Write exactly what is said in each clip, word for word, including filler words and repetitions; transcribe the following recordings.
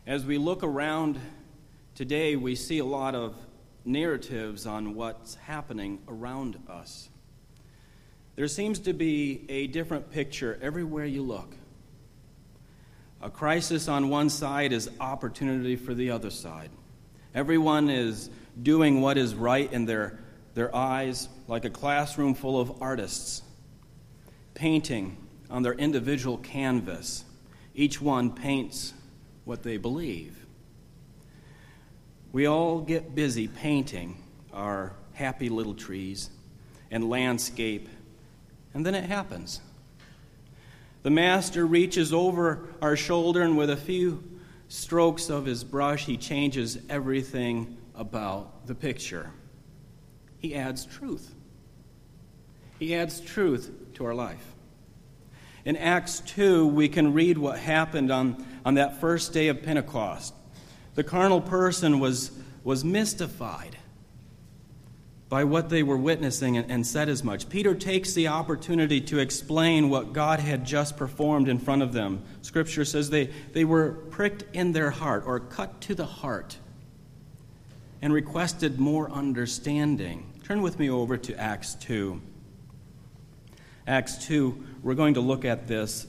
As we look around today, we see a lot of narratives on what's happening around us. There seems to be a different picture everywhere you look. A crisis on one side is opportunity for the other side. Everyone is doing what is right in their, their eyes, like a classroom full of artists, painting on their individual canvas. Each one paints what they believe. We all get busy painting our happy little trees and landscape, and then it happens. The master reaches over our shoulder, and with a few strokes of his brush, he changes everything about the picture. He adds truth. He adds truth to our life. In Acts two, we can read what happened on, on that first day of Pentecost. The carnal person was, was mystified by what they were witnessing and, and said as much. Peter takes the opportunity to explain what God had just performed in front of them. Scripture says they, they were pricked in their heart, or cut to the heart, and requested more understanding. Turn with me over to Acts two. Acts two, we're going to look at this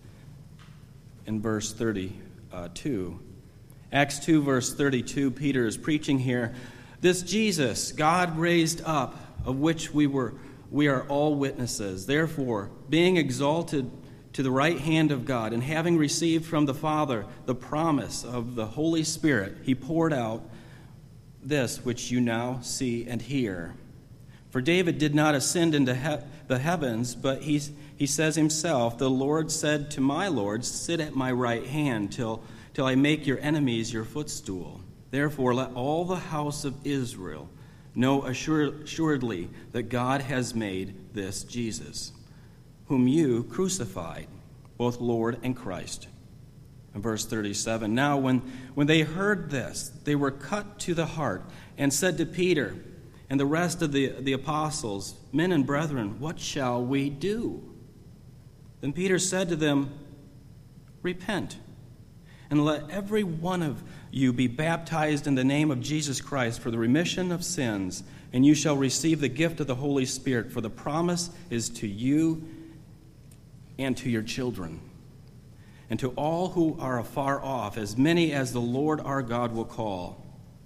in verse thirty-two. Acts two, verse thirty-two, Peter is preaching here. This Jesus God raised up, of which we were we are all witnesses. Therefore, being exalted to the right hand of God, and having received from the Father the promise of the Holy Spirit, he poured out this which you now see and hear. For David did not ascend into he- the heavens, but he, he says himself, the Lord said to my Lord, sit at my right hand till, till I make your enemies your footstool. Therefore, let all the house of Israel know assur- assuredly that God has made this Jesus, whom you crucified, both Lord and Christ. In verse thirty-seven, now when, when they heard this, they were cut to the heart and said to Peter and the rest of the, the apostles, men and brethren, what shall we do? Then Peter said to them, repent, and let every one of you be baptized in the name of Jesus Christ for the remission of sins, and you shall receive the gift of the Holy Spirit, for the promise is to you and to your children, and to all who are afar off, as many as the Lord our God will call.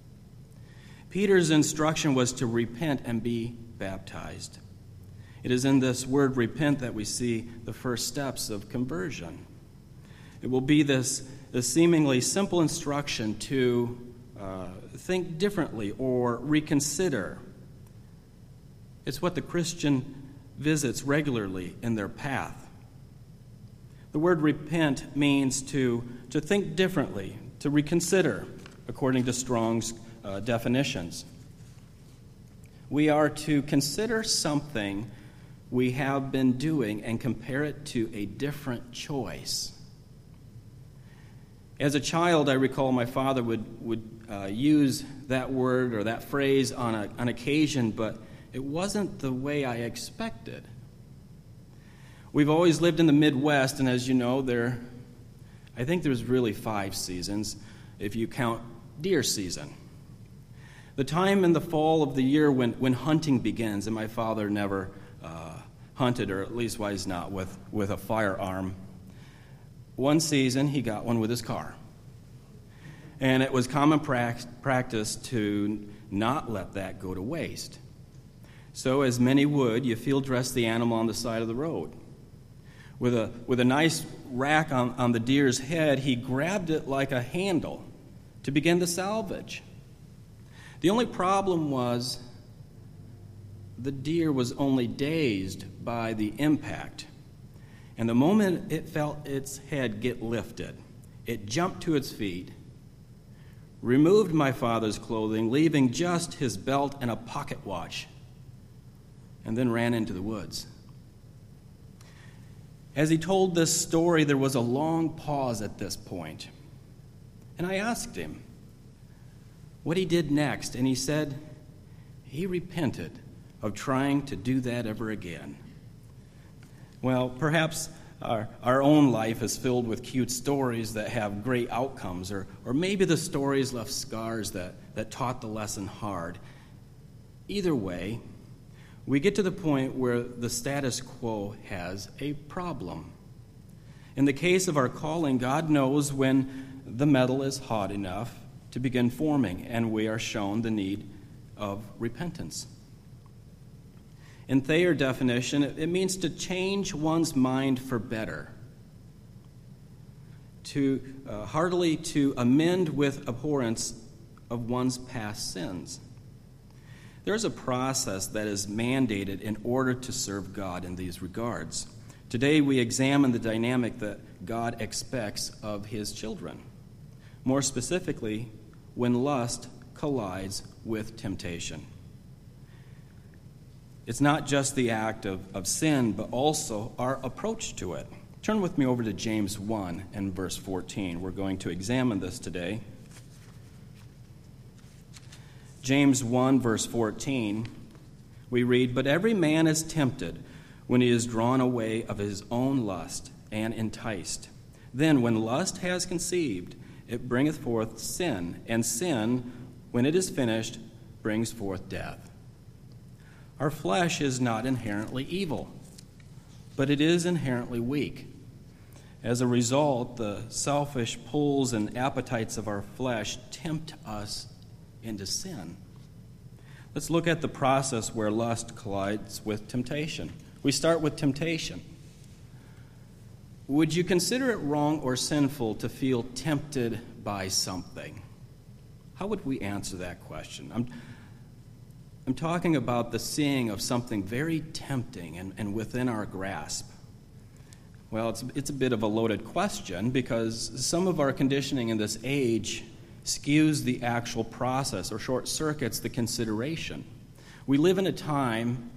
Peter's instruction was to repent and be baptized. It is in this word repent that we see the first steps of conversion. It will be this, this seemingly simple instruction to uh, think differently or reconsider. It's what the Christian visits regularly in their path. The word repent means to, to think differently, to reconsider, according to Strong's uh, definitions. We are to consider something we have been doing and compare it to a different choice. As a child, I recall my father would, would uh, use that word or that phrase on a, on occasion, but it wasn't the way I expected. We've always lived in the Midwest, and as you know, there, I think there's really five seasons if you count deer season. The time in the fall of the year when, when hunting begins, and my father never uh, hunted, or at least why he's not, with, with a firearm. One season, he got one with his car. And it was common pra- practice to not let that go to waste. So, as many would, you field dress the animal on the side of the road. With a, with a nice rack on, on the deer's head, he grabbed it like a handle to begin the salvage. The only problem was the deer was only dazed by the impact. And the moment it felt its head get lifted, it jumped to its feet, removed my father's clothing, leaving just his belt and a pocket watch, and then ran into the woods. As he told this story, there was a long pause at this point. And I asked him what he did next, and he said he repented of trying to do that ever again. Well, perhaps our, our own life is filled with cute stories that have great outcomes, or, or maybe the stories left scars that, that taught the lesson hard. Either way, we get to the point where the status quo has a problem. In the case of our calling, God knows when the metal is hot enough to begin forming, and we are shown the need of repentance. In Thayer definition, it means to change one's mind for better, to uh, heartily to amend with abhorrence of one's past sins. There's a process that is mandated in order to serve God in these regards. Today we examine the dynamic that God expects of his children. More specifically, when lust collides with temptation. It's not just the act of, of sin, but also our approach to it. Turn with me over to James one and verse fourteen. We're going to examine this today. James one, verse fourteen, we read, "But every man is tempted when he is drawn away of his own lust and enticed. Then when lust has conceived, it bringeth forth sin, and sin, when it is finished, brings forth death." Our flesh is not inherently evil, but it is inherently weak. As a result, the selfish pulls and appetites of our flesh tempt us into sin. Let's look at the process where lust collides with temptation. We start with temptation. Would you consider it wrong or sinful to feel tempted by something? How would we answer that question? I'm I'm talking about the seeing of something very tempting and, and within our grasp. Well, it's, it's a bit of a loaded question because some of our conditioning in this age skews the actual process or short circuits the consideration. We live in a time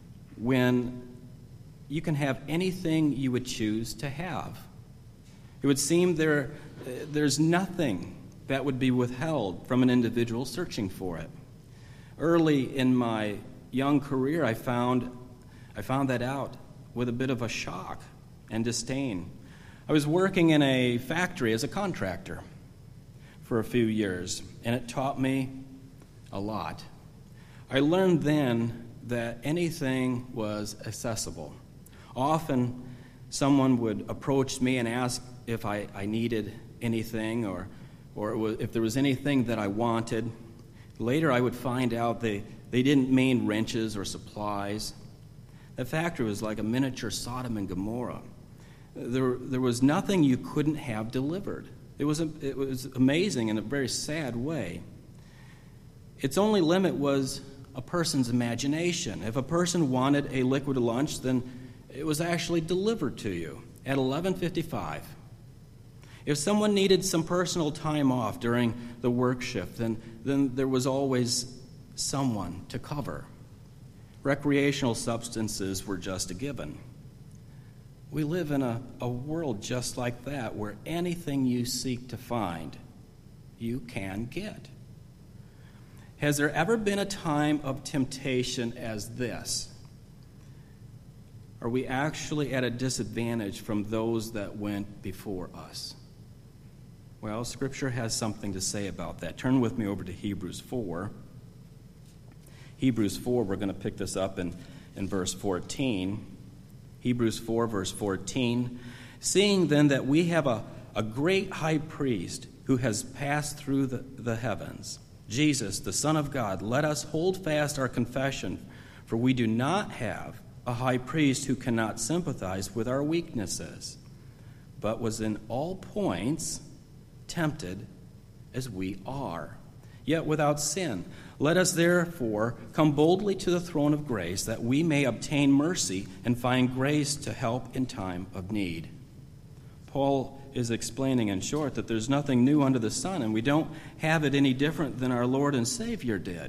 when you can have anything you would choose to have. It would seem there there's nothing that would be withheld from an individual searching for it. Early in my young career, I found I found that out with a bit of a shock and disdain. I was working in a factory as a contractor for a few years, and it taught me a lot. I learned then that anything was accessible. Often, someone would approach me and ask if I, I needed anything or, or it was, if there was anything that I wanted. Later, I would find out they, they didn't mean wrenches or supplies. The factory was like a miniature Sodom and Gomorrah. There, there was nothing you couldn't have delivered. It was, a, it was amazing in a very sad way. Its only limit was a person's imagination. If a person wanted a liquid lunch, then it was actually delivered to you at eleven fifty-five. If someone needed some personal time off during the work shift, then, then there was always someone to cover. Recreational substances were just a given. We live in a, a world just like that, where anything you seek to find, you can get. Has there ever been a time of temptation as this? Are we actually at a disadvantage from those that went before us? Well, Scripture has something to say about that. Turn with me over to Hebrews four. Hebrews four, we're going to pick this up in, in verse fourteen. Hebrews four, verse fourteen. "Seeing then that we have a, a great high priest who has passed through the, the heavens, Jesus, the Son of God, let us hold fast our confession, for we do not have a high priest who cannot sympathize with our weaknesses, but was in all points tempted as we are, yet without sin. Let us therefore come boldly to the throne of grace, that we may obtain mercy and find grace to help in time of need." Paul is explaining in short that there's nothing new under the sun, and we don't have it any different than our Lord and Savior did.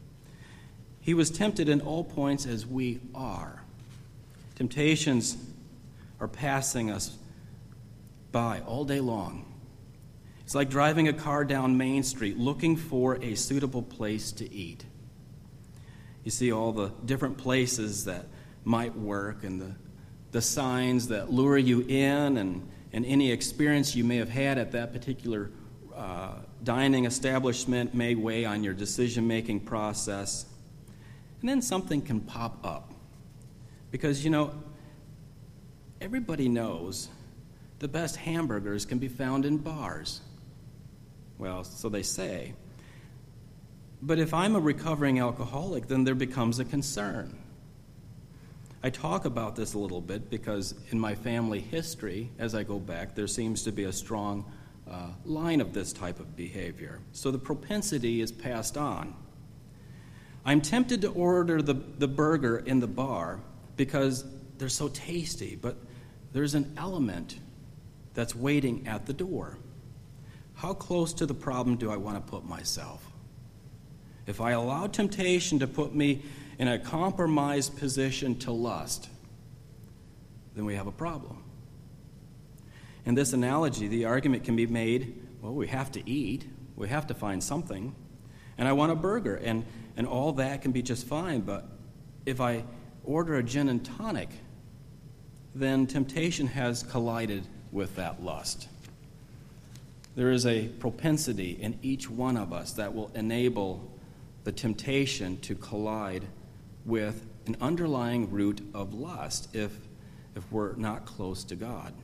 He was tempted in all points as we are. Temptations are passing us by all day long. It's like driving a car down Main Street looking for a suitable place to eat. You see all the different places that might work and the, the signs that lure you in, and, and any experience you may have had at that particular uh, dining establishment may weigh on your decision-making process. And then something can pop up. Because, you know, everybody knows the best hamburgers can be found in bars. Well, so they say. But if I'm a recovering alcoholic, then there becomes a concern. I talk about this a little bit because in my family history, as I go back, there seems to be a strong uh, line of this type of behavior. So the propensity is passed on. I'm tempted to order the, the burger in the bar because they're so tasty, but there's an element that's waiting at the door. How close to the problem do I want to put myself? If I allow temptation to put me in a compromised position to lust, then we have a problem. In this analogy, the argument can be made, well, we have to eat, we have to find something, and I want a burger, and, and all that can be just fine, but if I order a gin and tonic, then temptation has collided with that lust. There is a propensity in each one of us that will enable the temptation to collide with an underlying root of lust if, if we're not close to God.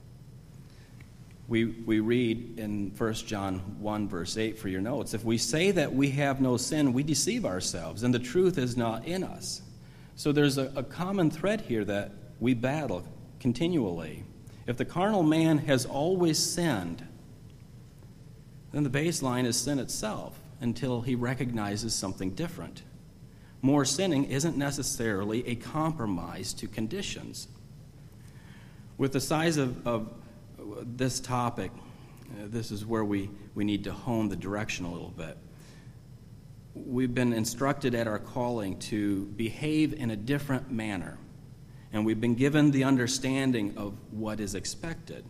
We, we read in First John one, verse eight for your notes, if we say that we have no sin, we deceive ourselves, and the truth is not in us. So there's a, a common thread here that we battle continually. If the carnal man has always sinned, then the baseline is sin itself until he recognizes something different. More sinning isn't necessarily a compromise to conditions. With the size of, of this topic, uh, this is where we, we need to hone the direction a little bit. We've been instructed at our calling to behave in a different manner, and we've been given the understanding of what is expected.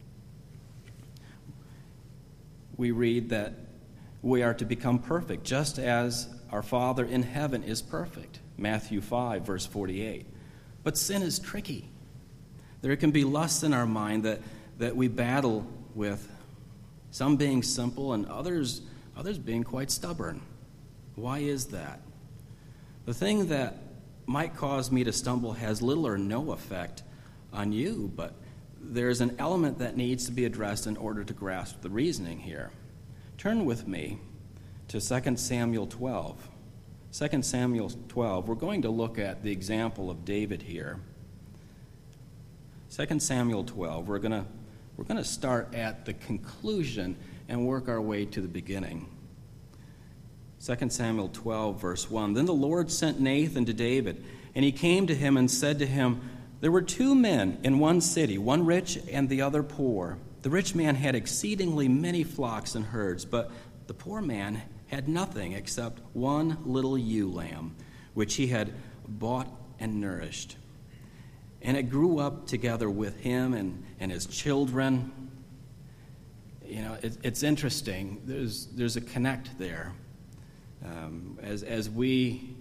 We read that we are to become perfect, just as our Father in heaven is perfect. Matthew five, verse forty-eight. But sin is tricky. There can be lusts in our mind that, that we battle with, some being simple and others, others being quite stubborn. Why is that? The thing that might cause me to stumble has little or no effect on you, but there's an element that needs to be addressed in order to grasp the reasoning here. Turn with me to Second Samuel twelve. Second Samuel twelve, we're going to look at the example of David here. Second Samuel twelve, we're going to we're going to start at the conclusion and work our way to the beginning. Second Samuel twelve, verse one, then the Lord sent Nathan to David, and he came to him and said to him, there were two men in one city, one rich and the other poor. The rich man had exceedingly many flocks and herds, but the poor man had nothing except one little ewe lamb, which he had bought and nourished. And it grew up together with him and, and his children. You know, it, it's interesting. There's, there's a connect there. Um, as, as we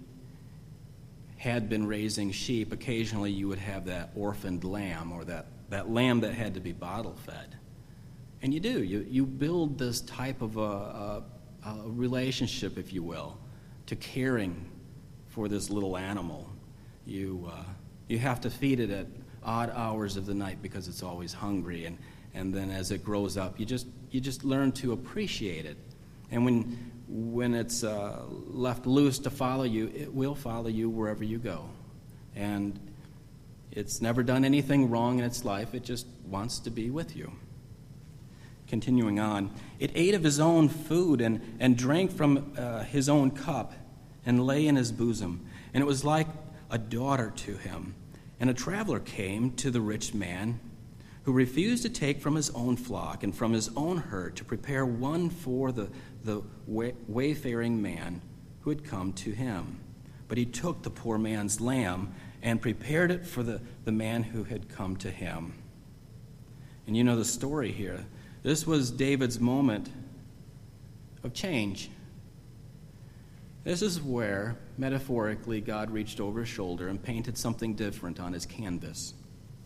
had been raising sheep, occasionally you would have that orphaned lamb or that, that lamb that had to be bottle fed. And you do. You, you build this type of a, a, a relationship, if you will, to caring for this little animal. You, uh, you have to feed it at odd hours of the night because it's always hungry. And, and then as it grows up, you just, you just learn to appreciate it. And when, when it's uh, left loose to follow you, it will follow you wherever you go. And it's never done anything wrong in its life. It just wants to be with you. Continuing on, it ate of his own food and, and drank from uh, his own cup and lay in his bosom. And it was like a daughter to him. And a traveler came to the rich man who refused to take from his own flock and from his own herd to prepare one for the, the way, wayfaring man who had come to him. But he took the poor man's lamb and prepared it for the, the man who had come to him. And you know the story here. This was David's moment of change. This is where, metaphorically, God reached over his shoulder and painted something different on his canvas.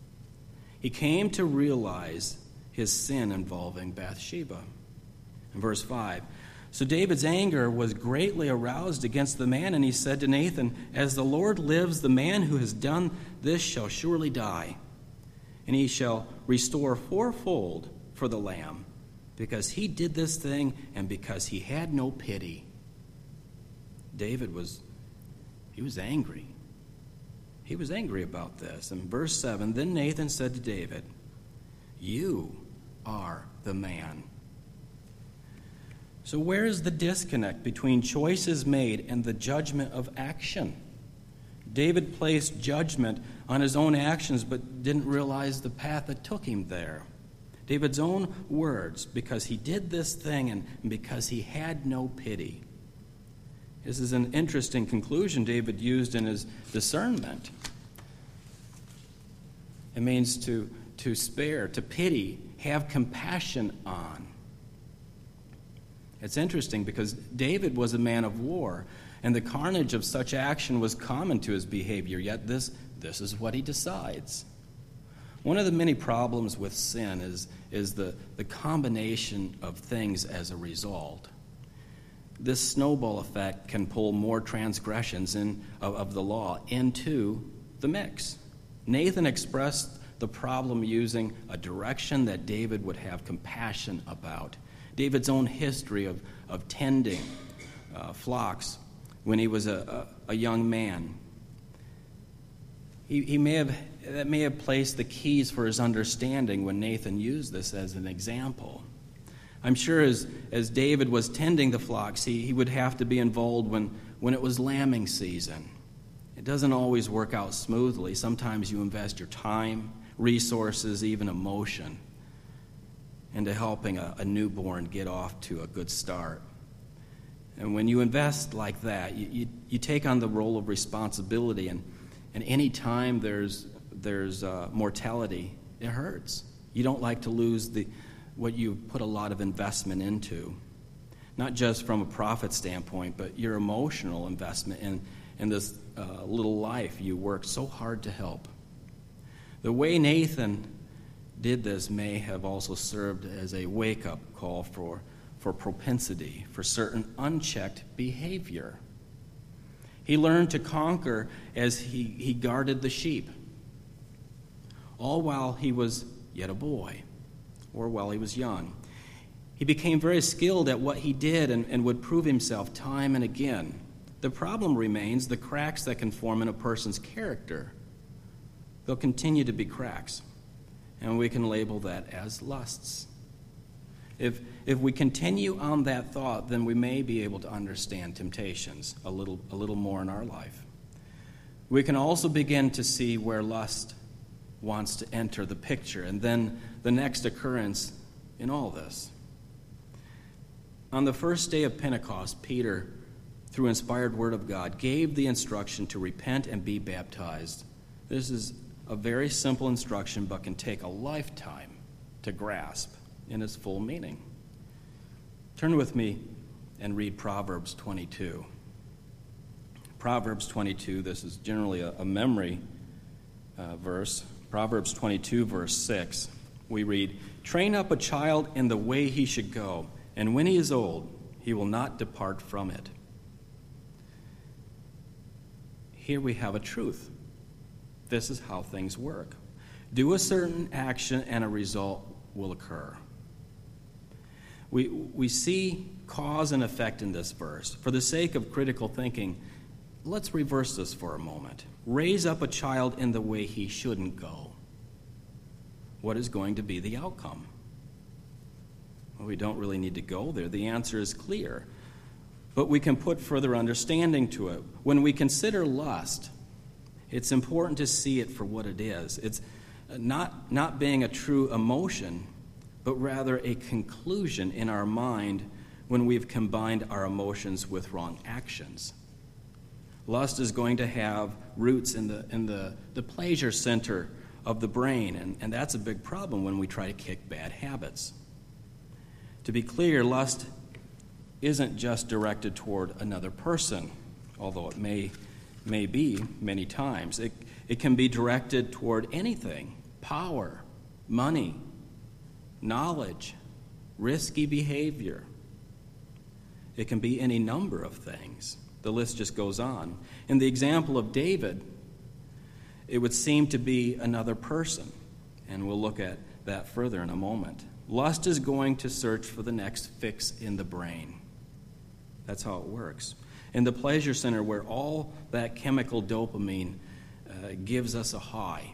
He came to realize his sin involving Bathsheba. In verse five, so David's anger was greatly aroused against the man, and he said to Nathan, as the Lord lives, the man who has done this shall surely die, and he shall restore fourfold for the lamb, because he did this thing and because he had no pity. David was, he was angry. He was angry about this. In verse seven, then Nathan said to David, you are the man. So where is the disconnect between choices made and the judgment of action? David placed judgment on his own actions but didn't realize the path that took him there. David's own words, because he did this thing and because he had no pity. This is an interesting conclusion David used in his discernment. It means to, to spare, to pity, have compassion on. It's interesting because David was a man of war, and the carnage of such action was common to his behavior, yet this, this is what he decides. One of the many problems with sin is, is the, the combination of things as a result. This snowball effect can pull more transgressions in, of, of the law into the mix. Nathan expressed the problem using a direction that David would have compassion about. David's own history of, of tending uh, flocks when he was a, a, a young man. He, he may have, that may have placed the keys for his understanding when Nathan used this as an example. I'm sure as, as David was tending the flocks, he, he would have to be involved when, when it was lambing season. It doesn't always work out smoothly. Sometimes you invest your time, resources, even emotion into helping a, a newborn get off to a good start. And when you invest like that, you, you, you take on the role of responsibility, and, and any time there's, there's uh, mortality, it hurts. You don't like to lose the what you put a lot of investment into, not just from a profit standpoint, but your emotional investment in, in this uh, little life you worked so hard to help. The way Nathan did this may have also served as a wake-up call for, for propensity, for certain unchecked behavior. He learned to conquer as he, he guarded the sheep, all while he was yet a boy, or while he was young. He became very skilled at what he did and, and would prove himself time and again. The problem remains the cracks that can form in a person's character. They'll continue to be cracks, and we can label that as lusts. If, if we continue on that thought, then we may be able to understand temptations a little, a little more in our life. We can also begin to see where lust wants to enter the picture, and then the next occurrence in all this. On the first day of Pentecost, Peter, through inspired word of God, gave the instruction to repent and be baptized. This is a very simple instruction, but can take a lifetime to grasp in its full meaning. Turn with me and read Proverbs twenty-two. Proverbs twenty-two, this is generally a, a memory uh, verse. Proverbs twenty-two, verse six, we read, "Train up a child in the way he should go, and when he is old, he will not depart from it." Here we have a truth. This is how things work. Do a certain action and a result will occur. We, we see cause and effect in this verse. For the sake of critical thinking, let's reverse this for a moment. Raise up a child in the way he shouldn't go. What is going to be the outcome? Well, we don't really need to go there. The answer is clear. But we can put further understanding to it. When we consider lust, it's important to see it for what it is. It's not, not being a true emotion, but rather a conclusion in our mind when we've combined our emotions with wrong actions. Lust is going to have roots in the in the, the pleasure center of the brain, and, and that's a big problem when we try to kick bad habits. To be clear, lust isn't just directed toward another person, although it may may be many times. It, it can be directed toward anything: power, money, knowledge, risky behavior. It can be any number of things. The list just goes on. In the example of David, it would seem to be another person, and we'll look at that further in a moment. Lust is going to search for the next fix in the brain. That's how it works. In the pleasure center, where all that chemical dopamine uh, gives us a high,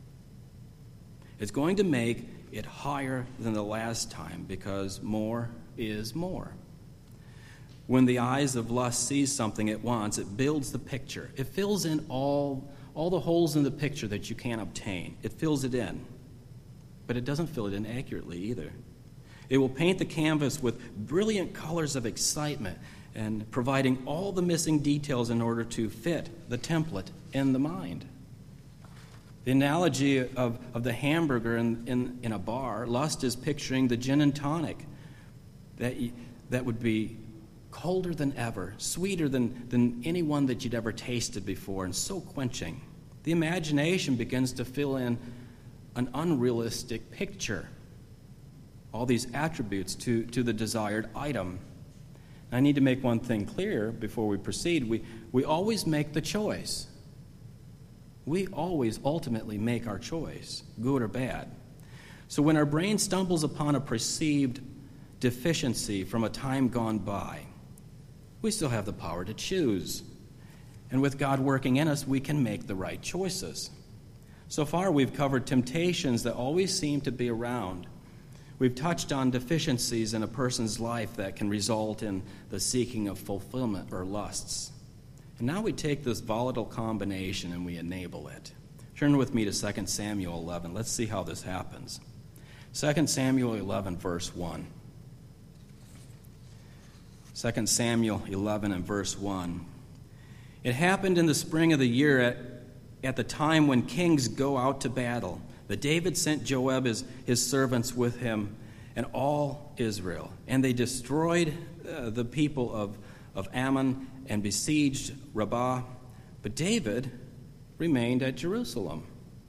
it's going to make it higher than the last time, because more is more. When the eyes of lust sees something it wants, it builds the picture. It fills in all, all the holes in the picture that you can't obtain. It fills it in. But it doesn't fill it in accurately either. It will paint the canvas with brilliant colors of excitement and providing all the missing details in order to fit the template in the mind. The analogy of, of the hamburger in, in, in a bar, lust is picturing the gin and tonic that, that would be colder than ever, sweeter than, than any one that you'd ever tasted before, and so quenching. The imagination begins to fill in an unrealistic picture, all these attributes to, to the desired item. I need to make one thing clear before we proceed. We, we always make the choice. We always ultimately make our choice, good or bad. So when our brain stumbles upon a perceived deficiency from a time gone by, we still have the power to choose. And with God working in us, we can make the right choices. So far, we've covered temptations that always seem to be around. We've touched on deficiencies in a person's life that can result in the seeking of fulfillment or lusts. And now we take this volatile combination and we enable it. Turn with me to Second Samuel eleven. Let's see how this happens. Second Samuel eleven, verse one. Second Samuel eleven and verse one. It happened in the spring of the year at, at the time when kings go out to battle, that David sent Joab, his, his servants, with him and all Israel. And they destroyed uh, the people of, of Ammon and besieged Rabbah. But David remained at Jerusalem.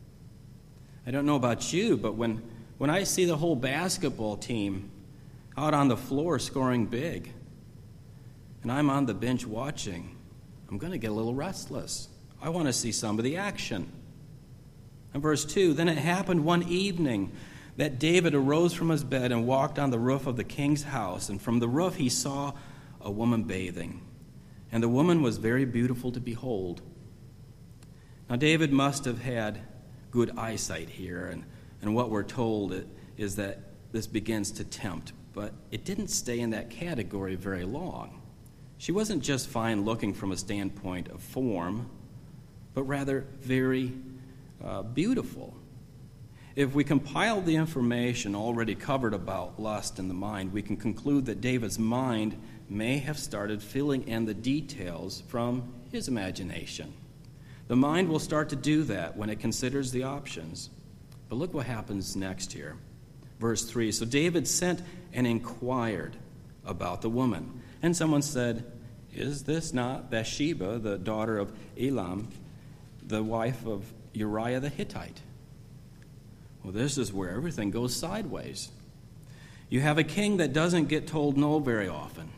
I don't know about you, but when, when I see the whole basketball team out on the floor scoring big, and I'm on the bench watching, I'm going to get a little restless. I want to see some of the action. And verse two, then it happened one evening that David arose from his bed and walked on the roof of the king's house, and from the roof he saw a woman bathing. And the woman was very beautiful to behold. Now David must have had good eyesight here, and, and what we're told is that this begins to tempt, but it didn't stay in that category very long. She wasn't just fine looking from a standpoint of form, but rather very uh, beautiful. If we compile the information already covered about lust in the mind, we can conclude that David's mind may have started filling in the details from his imagination. The mind will start to do that when it considers the options. But look what happens next here. Verse three, so David sent and inquired about the woman. And someone said, is this not Bathsheba, the daughter of Elam, the wife of Uriah the Hittite? Well, this is where everything goes sideways. You have a king that doesn't get told no very often.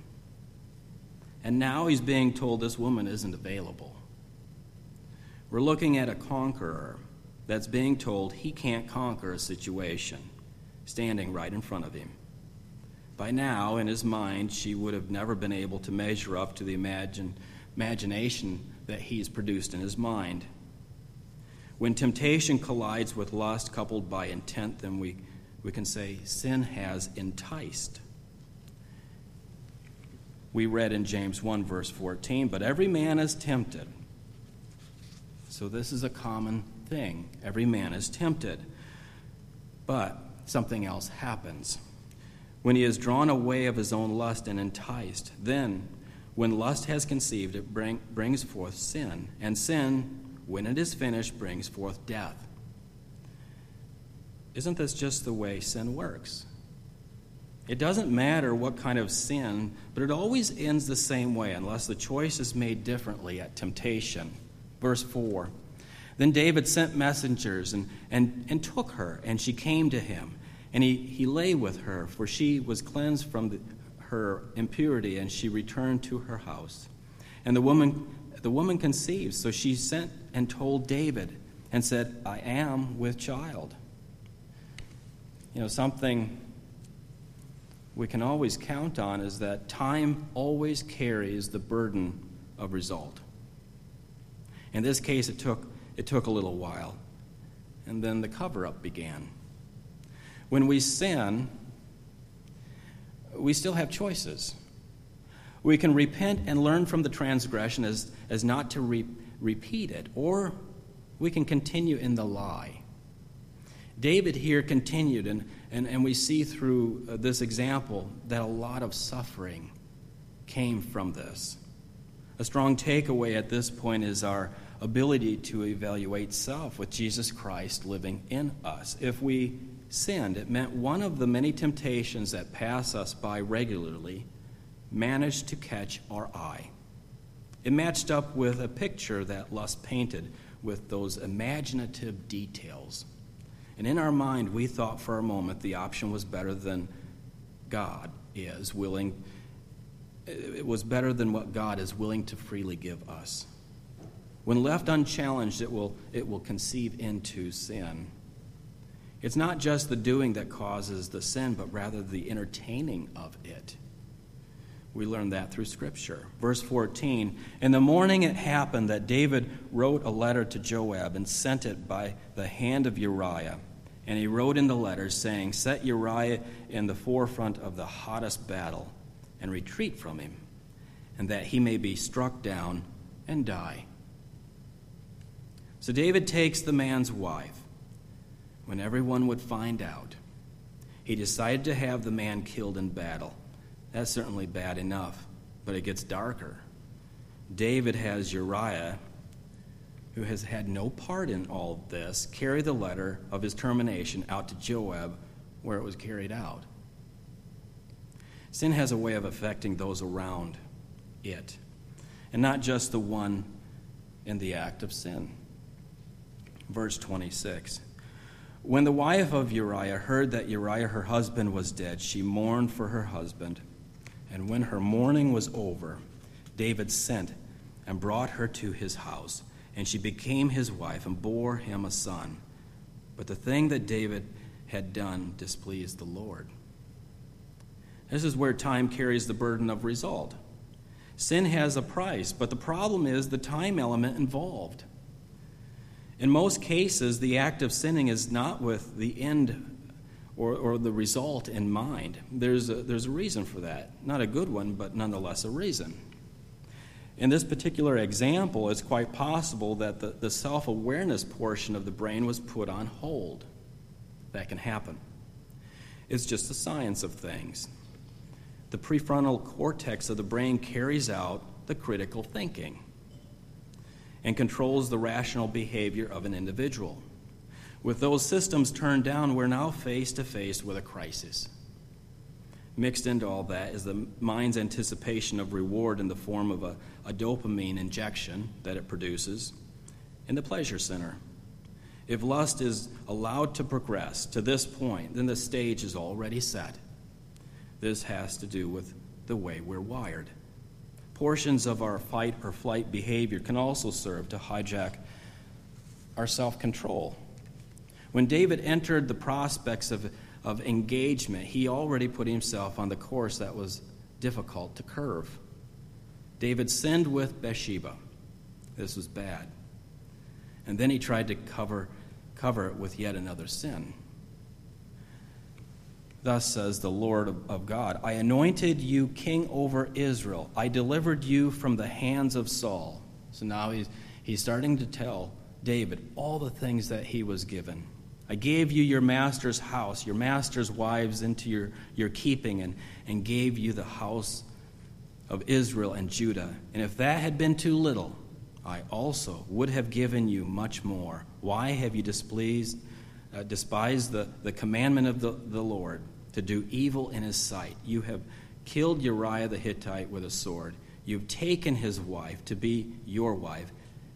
And now he's being told this woman isn't available. We're looking at a conqueror that's being told he can't conquer a situation standing right in front of him. By now, in his mind, she would have never been able to measure up to the imagine, imagination that he's produced in his mind. When temptation collides with lust coupled by intent, then we, we can say sin has enticed. We read in James one, verse fourteen, but every man is tempted. So this is a common thing. Every man is tempted. But something else happens. When he is drawn away of his own lust and enticed, then, when lust has conceived, it bring, brings forth sin. And sin, when it is finished, brings forth death. Isn't this just the way sin works? It doesn't matter what kind of sin, but it always ends the same way unless the choice is made differently at temptation. Verse four, Then David sent messengers and, and, and took her, and she came to him. And he, he lay with her, for she was cleansed from the, her impurity, and she returned to her house. And the woman, the woman conceived, so she sent and told David and said, I am with child. You know, something we can always count on is that time always carries the burden of result. In this case, it took it took a little while, and then the cover-up began. When we sin, we still have choices. We can repent and learn from the transgression as, as not to re- repeat it, or we can continue in the lie. David here continued, and, and, and we see through this example that a lot of suffering came from this. A strong takeaway at this point is our ability to evaluate self with Jesus Christ living in us. If we sinned, it meant one of the many temptations that pass us by regularly managed to catch our eye. It matched up with a picture that lust painted with those imaginative details. And in our mind, we thought for a moment the option was better than God is willing. It was better than what God is willing to freely give us. When left unchallenged, it will, it will conceive into sin. It's not just the doing that causes the sin, but rather the entertaining of it. We learn that through Scripture. Verse fourteen, in the morning it happened that David wrote a letter to Joab and sent it by the hand of Uriah. And he wrote in the letter, saying, set Uriah in the forefront of the hottest battle and retreat from him, and that he may be struck down and die. So David takes the man's wife when everyone would find out. He decided to have the man killed in battle. That's certainly bad enough, but it gets darker. David has Uriah, who has had no part in all of this, carry the letter of his termination out to Joab, where it was carried out. Sin has a way of affecting those around it, and not just the one in the act of sin. Verse twenty-six. When the wife of Uriah heard that Uriah, her husband, was dead, she mourned for her husband. And when her mourning was over, David sent and brought her to his house, and she became his wife and bore him a son. But the thing that David had done displeased the Lord. This is where time carries the burden of result. Sin has a price, but the problem is the time element involved. In most cases, the act of sinning is not with the end or, or the result in mind. There's a, there's a reason for that. Not a good one, but nonetheless a reason. In this particular example, it's quite possible that the, the self-awareness portion of the brain was put on hold. That can happen. It's just the science of things. The prefrontal cortex of the brain carries out the critical thinking and controls the rational behavior of an individual. With those systems turned down, we're now face to face with a crisis. Mixed into all that is the mind's anticipation of reward in the form of a, a dopamine injection that it produces in the pleasure center. If lust is allowed to progress to this point, then the stage is already set. This has to do with the way we're wired. Portions of our fight or flight behavior can also serve to hijack our self-control. When David entered the prospects of, of engagement, he already put himself on the course that was difficult to curve. David sinned with Bathsheba. This was bad. And then he tried to cover, cover it with yet another sin. Thus says the Lord of God, I anointed you king over Israel. I delivered you from the hands of Saul. So now he's, he's starting to tell David all the things that he was given. I gave you your master's house, your master's wives into your, your keeping, and, and gave you the house of Israel and Judah. And if that had been too little, I also would have given you much more. Why have you displeased Uh, despise the, the commandment of the, the Lord to do evil in his sight? You have killed Uriah the Hittite with a sword. You've taken his wife to be your wife,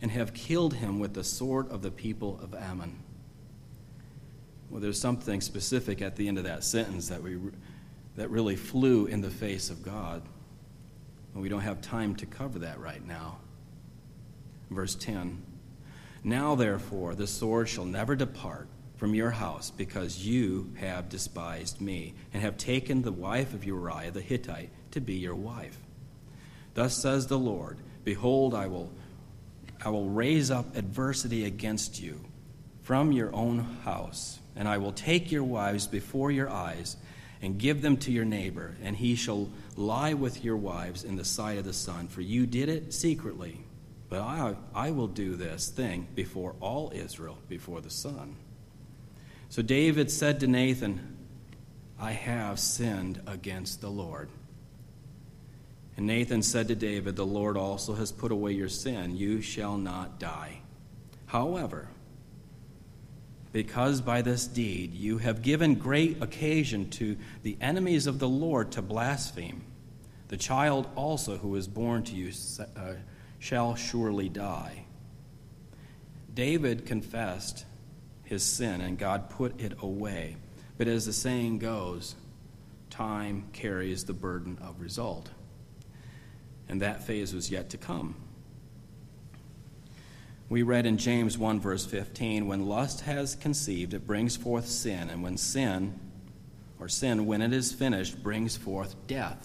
and have killed him with the sword of the people of Ammon. Well, there's something specific at the end of that sentence that we that really flew in the face of God. And we don't have time to cover that right now. Verse ten, now therefore the sword shall never depart from your house, because you have despised me, and have taken the wife of Uriah the Hittite to be your wife. Thus says the Lord, behold, I will I will raise up adversity against you from your own house, and I will take your wives before your eyes, and give them to your neighbor, and he shall lie with your wives in the sight of the sun, for you did it secretly. But I, I will do this thing before all Israel, before the sun. So David said to Nathan, I have sinned against the Lord. And Nathan said to David, the Lord also has put away your sin. You shall not die. However, because by this deed you have given great occasion to the enemies of the Lord to blaspheme, the child also who is born to you uh, shall surely die. David confessed his sin, and God put it away. But as the saying goes, time carries the burden of result. And that phase was yet to come. We read in James one, verse fifteen, when lust has conceived, it brings forth sin, and when sin, or sin, when it is finished, brings forth death.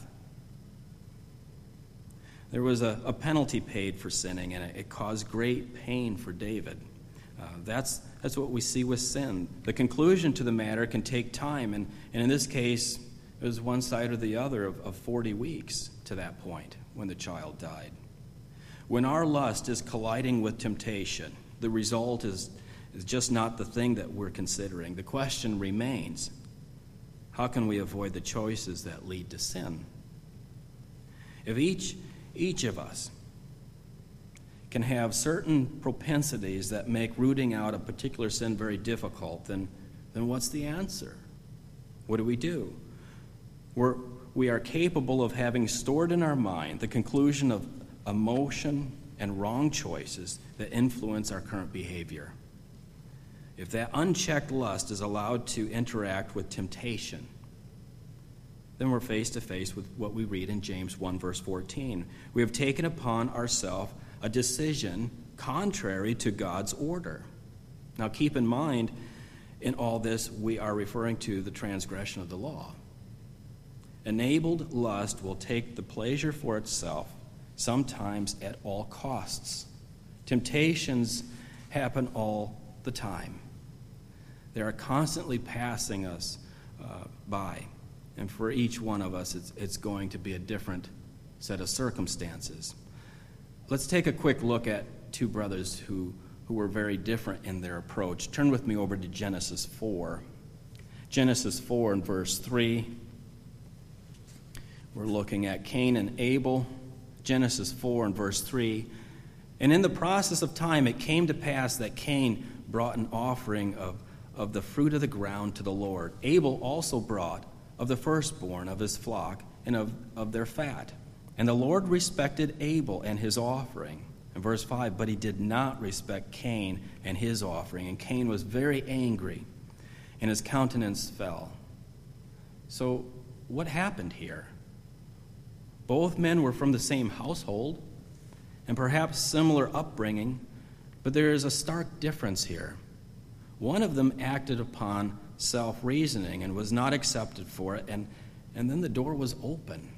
There was a, a penalty paid for sinning, and it, it caused great pain for David. Uh, that's, that's what we see with sin. The conclusion to the matter can take time, and, and in this case, it was one side or the other of, of forty weeks to that point when the child died. When our lust is colliding with temptation, the result is, is just not the thing that we're considering. The question remains, how can we avoid the choices that lead to sin? If each, each of us can have certain propensities that make rooting out a particular sin very difficult, then, then what's the answer? What do we do? We're, we are capable of having stored in our mind the conclusion of emotion and wrong choices that influence our current behavior. If that unchecked lust is allowed to interact with temptation, then we're face to face with what we read in James one, verse fourteen. We have taken upon ourselves a decision contrary to God's order. Now keep in mind, in all this, we are referring to the transgression of the law. Enabled lust will take the pleasure for itself, sometimes at all costs. Temptations happen all the time. They are constantly passing us uh, by. And for each one of us, it's, it's going to be a different set of circumstances. Let's take a quick look at two brothers who, who were very different in their approach. Turn with me over to Genesis four. Genesis four and verse three. We're looking at Cain and Abel. Genesis four and verse three. And in the process of time, it came to pass that Cain brought an offering of, of the fruit of the ground to the Lord. Abel also brought of the firstborn of his flock and of, of their fat. And the Lord respected Abel and his offering. In verse five, but he did not respect Cain and his offering. And Cain was very angry, and his countenance fell. So what happened here? Both men were from the same household and perhaps similar upbringing, but there is a stark difference here. One of them acted upon self-reasoning and was not accepted for it, and, and then the door was open.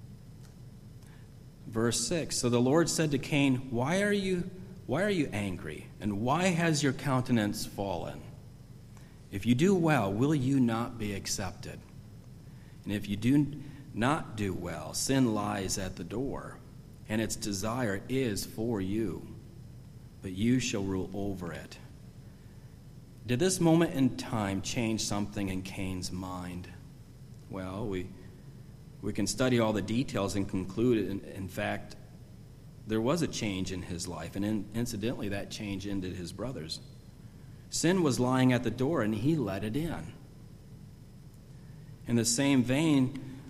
Verse six, so the Lord said to Cain, why are you, why are you angry, and why has your countenance fallen? If you do well, will you not be accepted? And if you do not do well, sin lies at the door, and its desire is for you, but you shall rule over it. Did this moment in time change something in Cain's mind? Well, we we can study all the details and conclude, in, in fact, there was a change in his life, and in, incidentally, that change ended his brothers. Sin was lying at the door, and he let it in. In the same vein,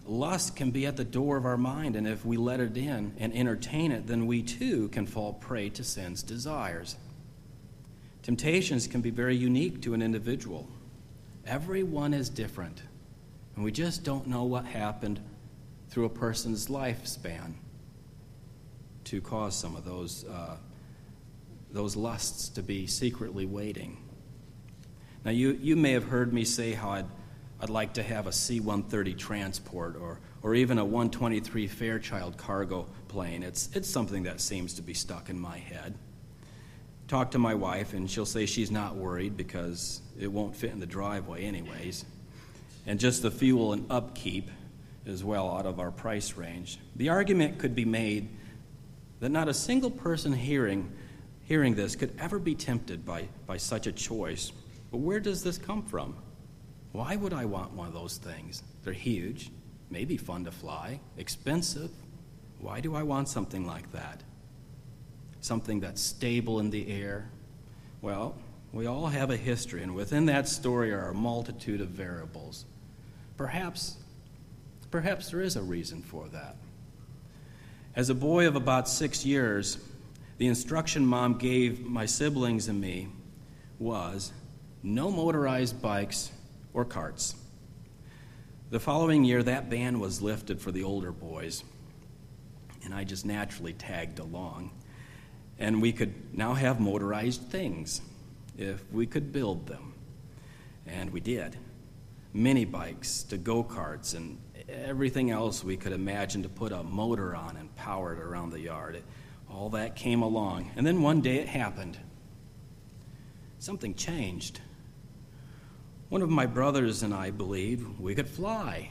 lust can be at the door of our mind, and if we let it in and entertain it, then we too can fall prey to sin's desires. Temptations can be very unique to an individual. Everyone is different, and we just don't know what happened through a person's lifespan to cause some of those uh, those lusts to be secretly waiting. Now, you, you may have heard me say how I'd, I'd like to have a C one thirty transport or, or even a one twenty-three Fairchild cargo plane. It's, it's something that seems to be stuck in my head. Talk to my wife, and she'll say she's not worried because it won't fit in the driveway anyways. And just the fuel and upkeep is well out of our price range. The argument could be made that not a single person hearing, hearing this could ever be tempted by, by such a choice. But where does this come from? Why would I want one of those things? They're huge, maybe fun to fly, expensive. Why do I want something like that? Something that's stable in the air? Well, we all have a history, and within that story are a multitude of variables. Perhaps, perhaps there is a reason for that. As a boy of about six years, the instruction Mom gave my siblings and me was no motorized bikes or carts. The following year, that ban was lifted for the older boys, and I just naturally tagged along. And we could now have motorized things if we could build them. And we did. Mini bikes to go-karts and everything else we could imagine to put a motor on and power it around the yard. It, all that came along. And then one day it happened. Something changed. One of my brothers and I believed we could fly.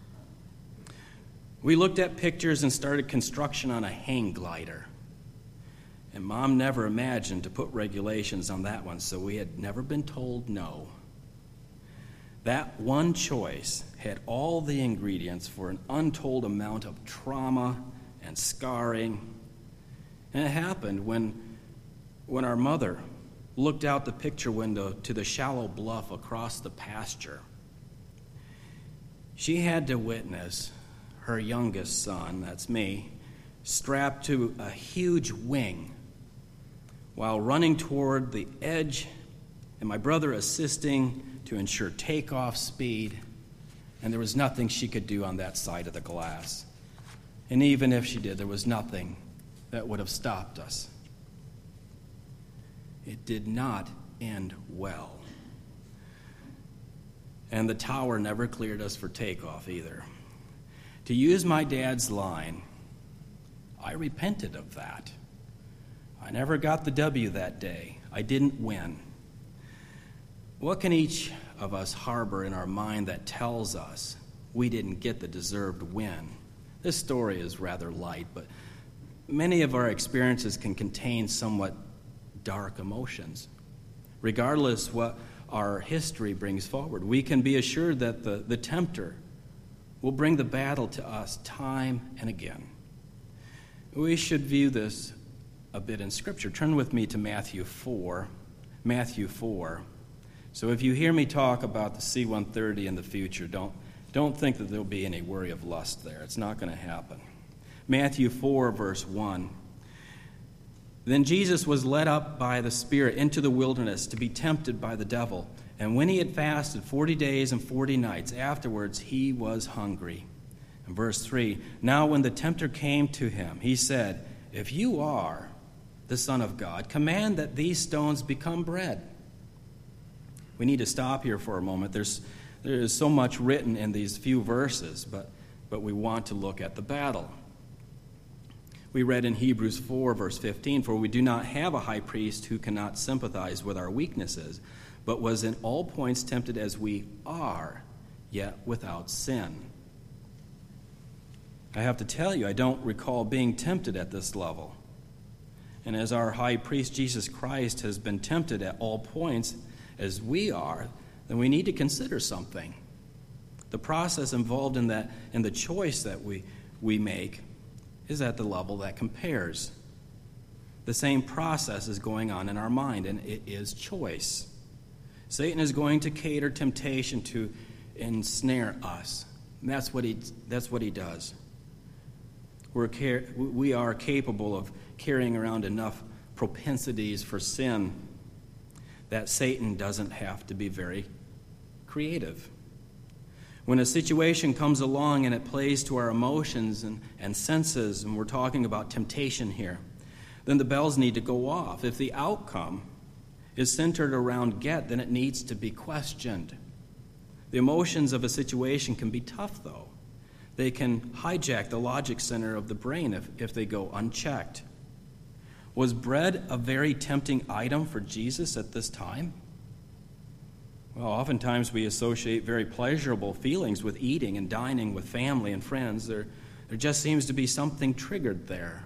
We looked at pictures and started construction on a hang glider. And Mom never imagined to put regulations on that one, so we had never been told no. That one choice had all the ingredients for an untold amount of trauma and scarring. And it happened when, when our mother looked out the picture window to the shallow bluff across the pasture. She had to witness her youngest son, that's me, strapped to a huge wing while running toward the edge, and my brother assisting to ensure takeoff speed, and there was nothing she could do on that side of the glass. And even if she did, there was nothing that would have stopped us. It did not end well. And the tower never cleared us for takeoff either. To use my dad's line, I repented of that. I never got the W that day. I didn't win. What can each of us harbor in our mind that tells us we didn't get the deserved win? This story is rather light, but many of our experiences can contain somewhat dark emotions. Regardless what our history brings forward, we can be assured that the, the tempter will bring the battle to us time and again. We should view this a bit in Scripture. Turn with me to Matthew four. Matthew four. So if you hear me talk about the C one thirty in the future, don't, don't think that there'll be any worry of lust there. It's not going to happen. Matthew four, verse one. Then Jesus was led up by the Spirit into the wilderness to be tempted by the devil. And when he had fasted forty days and forty nights, afterwards he was hungry. And verse three, now when the tempter came to him, he said, if you are the Son of God, command that these stones become bread. We need to stop here for a moment. There's there is so much written in these few verses, but, but we want to look at the battle. We read in Hebrews four, verse fifteen, for we do not have a high priest who cannot sympathize with our weaknesses, but was in all points tempted as we are, yet without sin. I have to tell you, I don't recall being tempted at this level. And as our high priest, Jesus Christ, has been tempted at all points as we are, then we need to consider something. The process involved in that, and the choice that we, we make is at the level that compares. The same process is going on in our mind, and it is choice. Satan is going to cater temptation to ensnare us, And that's what he, that's what he does. We're, we are capable of carrying around enough propensities for sin that Satan doesn't have to be very creative. When a situation comes along and it plays to our emotions and, and senses, and we're talking about temptation here, then the bells need to go off. If the outcome is centered around get, then it needs to be questioned. The emotions of a situation can be tough, though. They can hijack the logic center of the brain if, if they go unchecked. Was bread a very tempting item for Jesus at this time? Well, oftentimes we associate very pleasurable feelings with eating and dining with family and friends. There, there just seems to be something triggered there.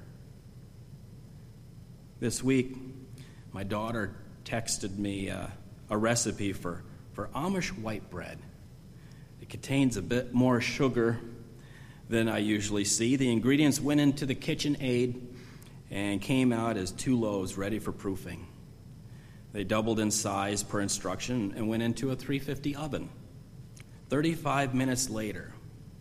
This week, my daughter texted me uh, a recipe for, for Amish white bread. It contains a bit more sugar than I usually see. The ingredients went into the KitchenAid and came out as two loaves ready for proofing. They doubled in size per instruction and went into a three fifty oven. thirty-five minutes later,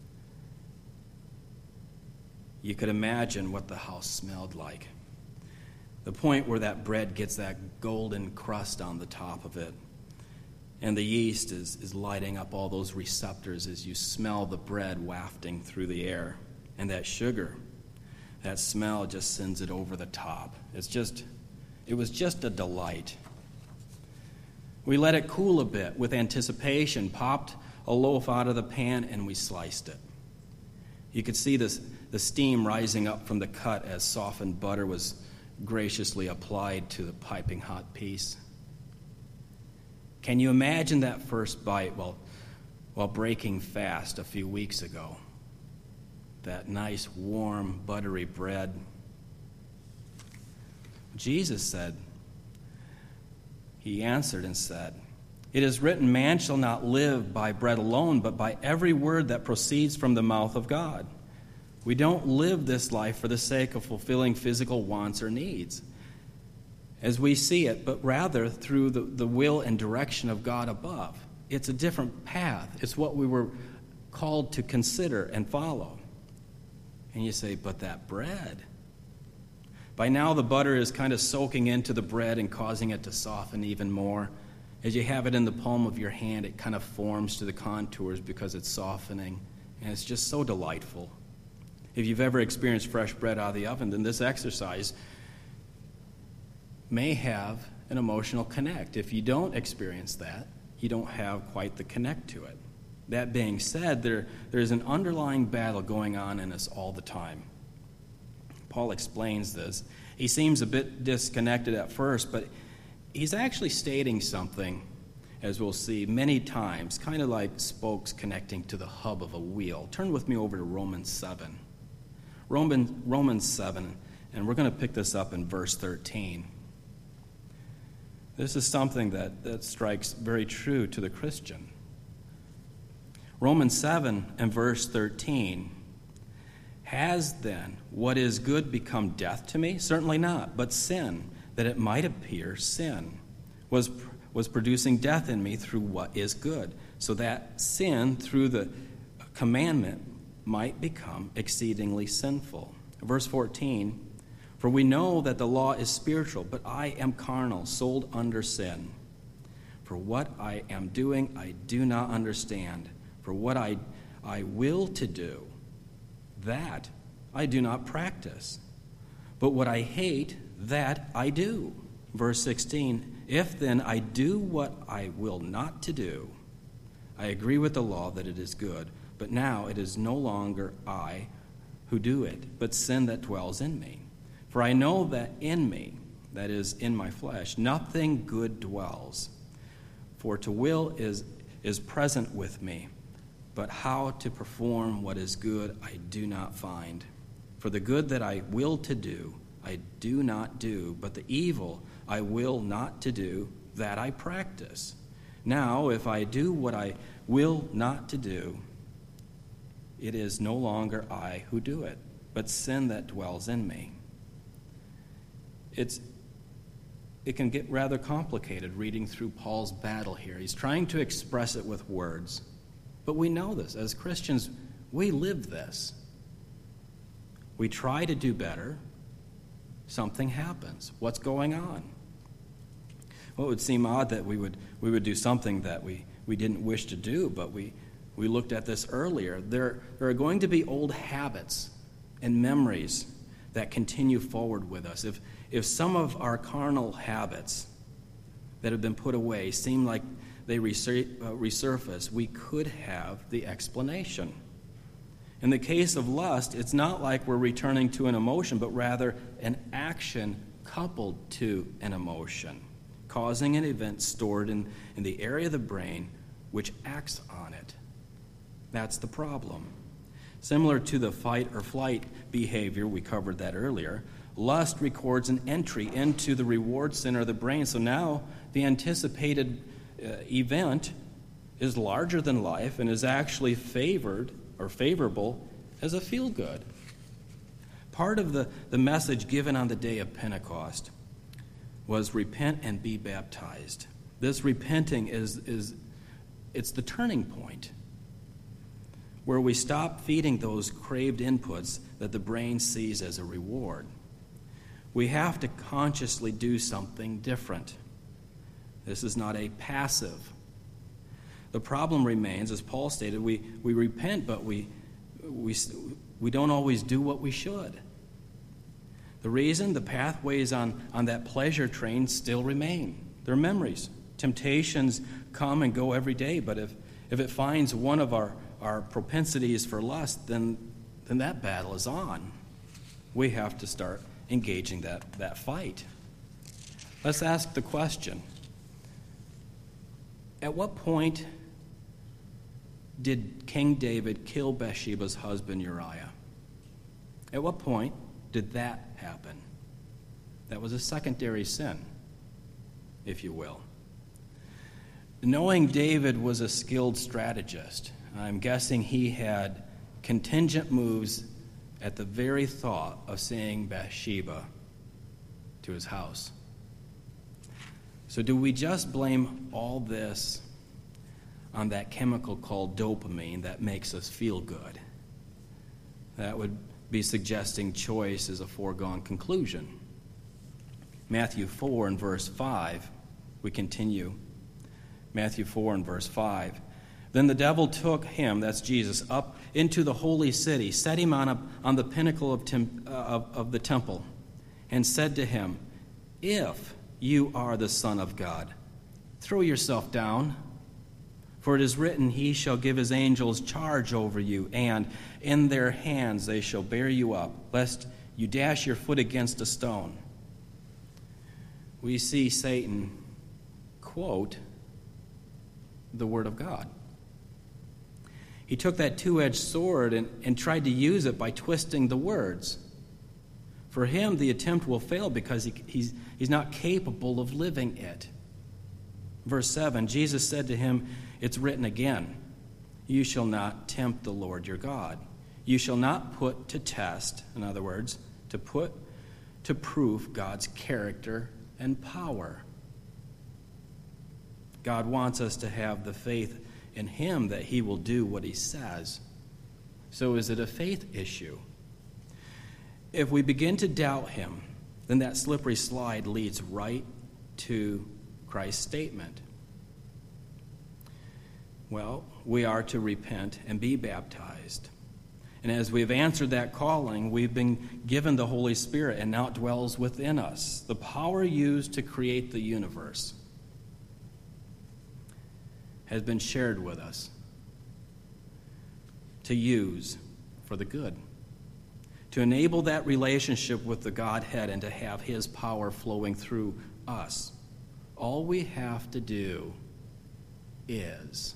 you could imagine what the house smelled like. The point where that bread gets that golden crust on the top of it. And the yeast is, is lighting up all those receptors as you smell the bread wafting through the air. And that sugar, that smell just sends it over the top. It's just, it was just a delight. We let it cool a bit with anticipation, popped a loaf out of the pan, and we sliced it. You could see this, the steam rising up from the cut as softened butter was graciously applied to the piping hot piece. Can you imagine that first bite while, while breaking fast a few weeks ago? That nice, warm, buttery bread. Jesus said, he answered and said, "It is written, man shall not live by bread alone, but by every word that proceeds from the mouth of God." We don't live this life for the sake of fulfilling physical wants or needs, as we see it, but rather through the, the will and direction of God above. It's a different path. It's what we were called to consider and follow. And you say, but that bread. By now the butter is kind of soaking into the bread and causing it to soften even more. As you have it in the palm of your hand, it kind of forms to the contours because it's softening. And it's just so delightful. If you've ever experienced fresh bread out of the oven, then this exercise may have an emotional connect. If you don't experience that, you don't have quite the connect to it. That being said, there, there's an underlying battle going on in us all the time. Paul explains this. He seems a bit disconnected at first, but he's actually stating something, as we'll see many times, kind of like spokes connecting to the hub of a wheel. Turn with me over to Romans seven. Romans, Romans seven, and we're going to pick this up in verse thirteen. This is something that, that strikes very true to the Christian. Romans seven and verse thirteen. Has then what is good become death to me? Certainly not, but sin, that it might appear sin, was, was producing death in me through what is good, so that sin through the commandment might become exceedingly sinful. Verse fourteen. For we know that the law is spiritual, but I am carnal, sold under sin. For what I am doing, I do not understand. For what I, I will to do, that I do not practice. But what I hate, that I do. Verse sixteen, if then I do what I will not to do, I agree with the law that it is good, but now it is no longer I who do it, but sin that dwells in me. For I know that in me, that is, in my flesh, nothing good dwells. For to will is, is present with me, but how to perform what is good I do not find. For the good that I will to do, I do not do, but the evil I will not to do, that I practice. Now, if I do what I will not to do, it is no longer I who do it, but sin that dwells in me. It's, it can get rather complicated reading through Paul's battle here. He's trying to express it with words. But we know this. As Christians, we live this. We try to do better. Something happens. What's going on? Well, it would seem odd that we would we would do something that we, we didn't wish to do, but we, we looked at this earlier. There, there are going to be old habits and memories that continue forward with us. If, if some of our carnal habits that have been put away seem like they resur- uh, resurface, we could have the explanation. In the case of lust, it's not like we're returning to an emotion, but rather an action coupled to an emotion, causing an event stored in, in the area of the brain which acts on it. That's the problem. Similar to the fight or flight behavior, we covered that earlier, lust records an entry into the reward center of the brain. So now the anticipated uh, event is larger than life and is actually favored or favorable as a feel-good. Part of the, the message given on the day of Pentecost was repent and be baptized. This repenting is, is it's the turning point where we stop feeding those craved inputs that the brain sees as a reward. We have to consciously do something different. This is not a passive. The problem remains, as Paul stated, we, we repent, but we, we, we don't always do what we should. The reason the pathways on, on that pleasure train still remain. They're memories. Temptations come and go every day, but if, if it finds one of our, our propensities for lust, then, then that battle is on. We have to start engaging that, that fight. Let's ask the question. At what point did King David kill Bathsheba's husband Uriah? At what point did that happen? That was a secondary sin, if you will. Knowing David was a skilled strategist, I'm guessing he had contingent moves at the very thought of seeing Bathsheba to his house. So do we just blame all this on that chemical called dopamine that makes us feel good? That would be suggesting choice is a foregone conclusion. Matthew four and verse five, we continue. Matthew four and verse five. Then the devil took him, that's Jesus, up into the holy city, set him on, a, on the pinnacle of, tem, uh, of, of the temple, and said to him, "If you are the Son of God, throw yourself down. For it is written, he shall give his angels charge over you, and in their hands they shall bear you up, lest you dash your foot against a stone." We see Satan quote the Word of God. He took that two-edged sword and, and tried to use it by twisting the words. For him, the attempt will fail because he, he's, he's not capable of living it. Verse seven, Jesus said to him, "It's written again, you shall not tempt the Lord your God. You shall not put to test," in other words, to put to proof God's character and power. God wants us to have the faith in him that he will do what he says. So is it a faith issue? If we begin to doubt him, then that slippery slide leads right to Christ's statement. Well, we are to repent and be baptized. And as we've answered that calling, we've been given the Holy Spirit, and now it dwells within us, the power used to create the universe has been shared with us to use for the good, to enable that relationship with the Godhead and to have his power flowing through us. All we have to do is.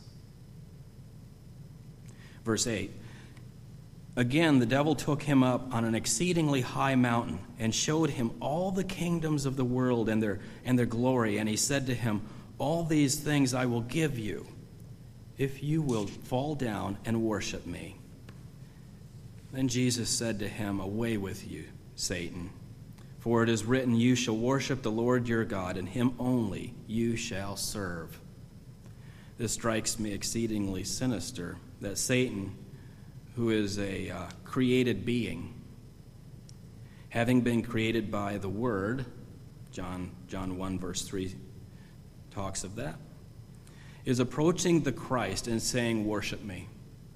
Verse eight, again the devil took him up on an exceedingly high mountain and showed him all the kingdoms of the world and their, and their glory, and he said to him, "All these things I will give you if you will fall down and worship me." Then Jesus said to him, "Away with you, Satan, for it is written, you shall worship the Lord your God, and him only you shall serve." This strikes me exceedingly sinister, that Satan, who is a uh, created being, having been created by the Word, John, John one verse three talks of that, is approaching the Christ and saying, "Worship me."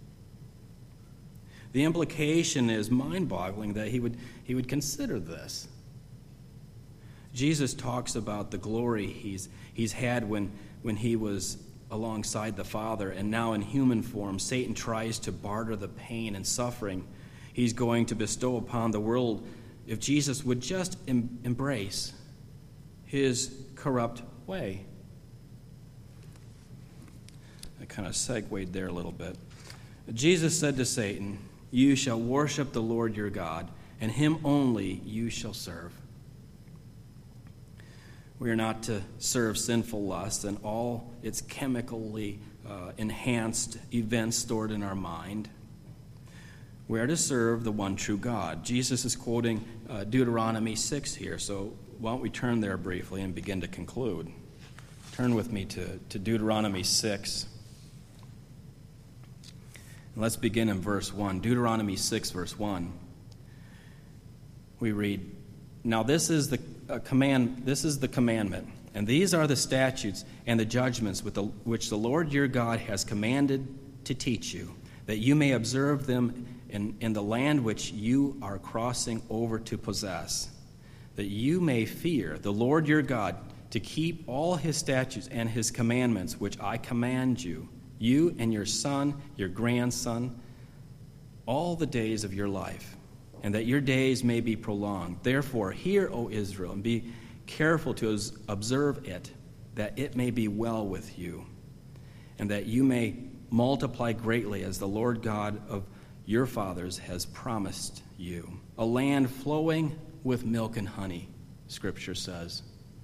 The implication is mind-boggling that he would, he would consider this. Jesus talks about the glory he's, he's had when, when he was alongside the Father, and now in human form, Satan tries to barter the pain and suffering he's going to bestow upon the world if Jesus would just em- embrace his corrupt way. I kind of segued there a little bit. Jesus said to Satan, "You shall worship the Lord your God, and him only you shall serve." We are not to serve sinful lust and all its chemically uh, enhanced events stored in our mind. We are to serve the one true God. Jesus is quoting uh, Deuteronomy six here, so why don't we turn there briefly and begin to conclude. Turn with me to, to Deuteronomy six. And let's begin in verse one. Deuteronomy six, verse one. We read, "Now this is the uh, command. This is the commandment, and these are the statutes and the judgments with the, which the Lord your God has commanded to teach you, that you may observe them in, in the land which you are crossing over to possess, that you may fear the Lord your God, to keep all his statutes and his commandments which I command you, you and your son, your grandson, all the days of your life, and that your days may be prolonged. Therefore, hear, O Israel, and be careful to observe it, that it may be well with you, and that you may multiply greatly as the Lord God of your fathers has promised you, a land flowing with milk and honey," Scripture says.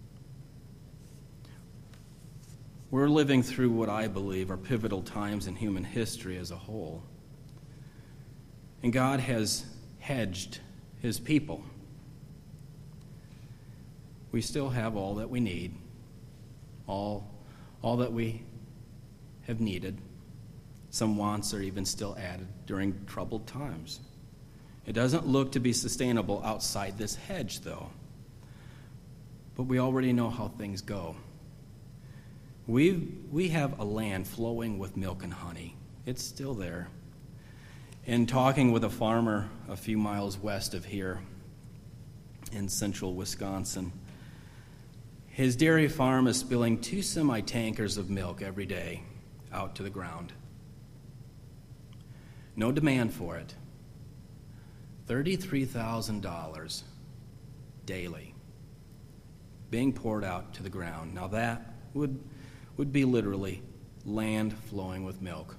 We're living through what I believe are pivotal times in human history as a whole. And God has hedged his people. We still have all that we need, all, all that we have needed. Some wants are even still added during troubled times. It doesn't look to be sustainable outside this hedge, though. But we already know how things go. We we have a land flowing with milk and honey. It's still there. In talking with a farmer a few miles west of here in central Wisconsin, his dairy farm is spilling two semi-tankers of milk every day out to the ground. No demand for it. thirty-three thousand dollars daily being poured out to the ground. Now that would, would be literally land flowing with milk.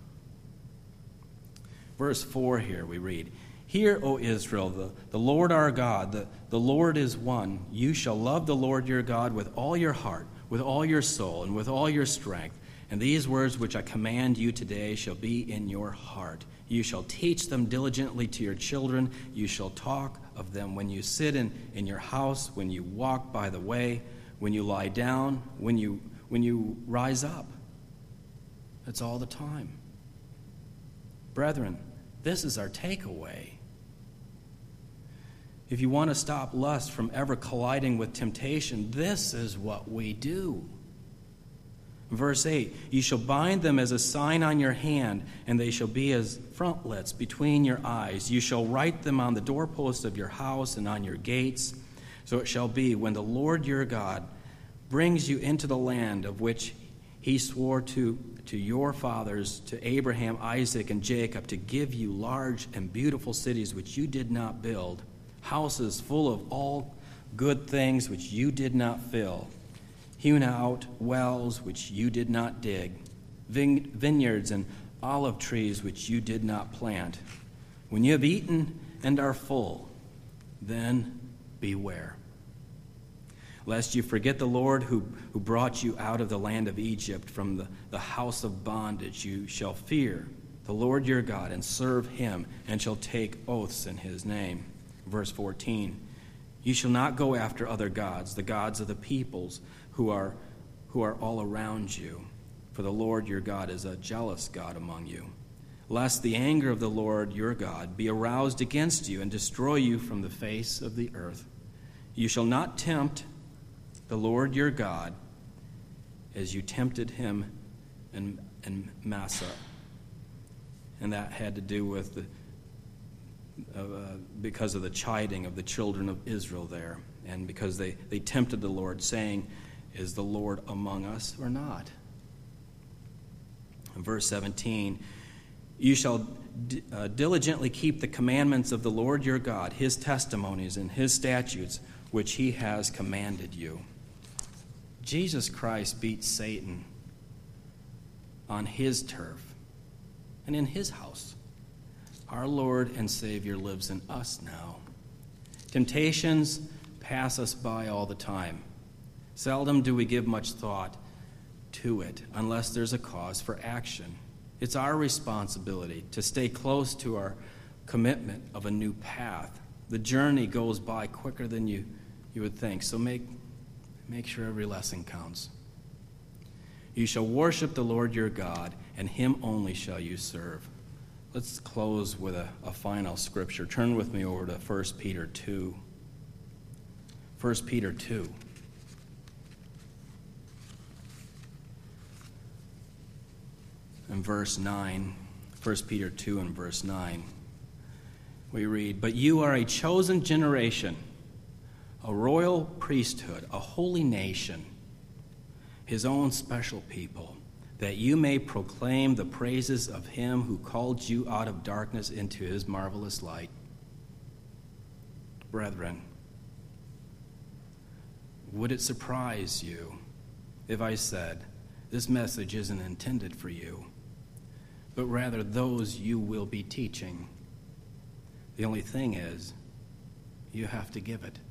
Verse four here we read, "Hear, O Israel, the, the Lord our God, the, the Lord is one. You shall love the Lord your God with all your heart, with all your soul, and with all your strength. And these words which I command you today shall be in your heart. You shall teach them diligently to your children. You shall talk of them when you sit in, in your house, when you walk by the way, when you lie down, when you, when you rise up." That's all the time. Brethren, this is our takeaway. If you want to stop lust from ever colliding with temptation, this is what we do. Verse eight, "You shall bind them as a sign on your hand, and they shall be as frontlets between your eyes. You shall write them on the doorposts of your house and on your gates. So it shall be, when the Lord your God brings you into the land of which he swore to, to your fathers, to Abraham, Isaac, and Jacob, to give you large and beautiful cities which you did not build, houses full of all good things which you did not fill, hewn out wells which you did not dig, vine- vineyards and olive trees which you did not plant. When you have eaten and are full, then beware, lest you forget the Lord who, who brought you out of the land of Egypt, from the, the house of bondage. You shall fear the Lord your God and serve him, and shall take oaths in his name." Verse fourteen, "You shall not go after other gods, the gods of the peoples who are, who are all around you. for the Lord your God is a jealous God among you, lest the anger of the Lord your God be aroused against you and destroy you from the face of the earth. You shall not tempt the Lord your God as you tempted him in, in Massah. And that had to do with the, uh, because of the chiding of the children of Israel there, and because they, they tempted the Lord, saying, is the Lord among us or not? In verse seventeen, you shall d- uh, diligently keep the commandments of the Lord your God, his testimonies and his statutes, which he has commanded you. Jesus Christ beat Satan on his turf and in his house. Our Lord and Savior lives in us now. Temptations pass us by all the time. Seldom do we give much thought to it unless there's a cause for action. It's our responsibility to stay close to our commitment of a new path. The journey goes by quicker than you, you would think, so make, make sure every lesson counts. You shall worship the Lord your God, and him only shall you serve. Let's close with a, a final scripture. Turn with me over to First Peter two. First Peter two. In verse nine, First Peter two and verse nine, we read, but you are a chosen generation, a royal priesthood, a holy nation, his own special people, that you may proclaim the praises of him who called you out of darkness into his marvelous light. Brethren, would it surprise you if I said, this message isn't intended for you, but rather those you will be teaching? The only thing is, you have to give it.